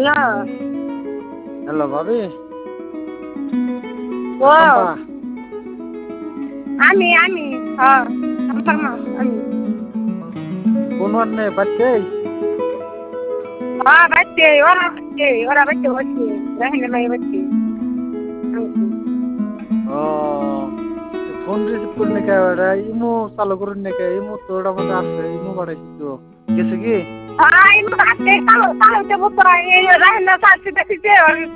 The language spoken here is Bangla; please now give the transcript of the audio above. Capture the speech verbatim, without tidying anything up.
হ্যালো ভাবি। ও চম্পা। আমি আমি হ্যাঁ আমার মা আমি কোন আন্নে বাচ্চে? হ্যাঁ বাচ্চে ওরা বাচ্চে ওরা বাচ্চে বসছে রাহিনা মাই বাচ্চে ও ফোন রিসিভ করুন নাকি ওরা ইমো চালু করুন নাকি ইমো তো ওটার মধ্যে আছে ইমো বাড়াইছি তো গেছে কি? হ্যাঁ ইমু হাতে কালো কালো তে বসে রাহিনা সাথে দেখতে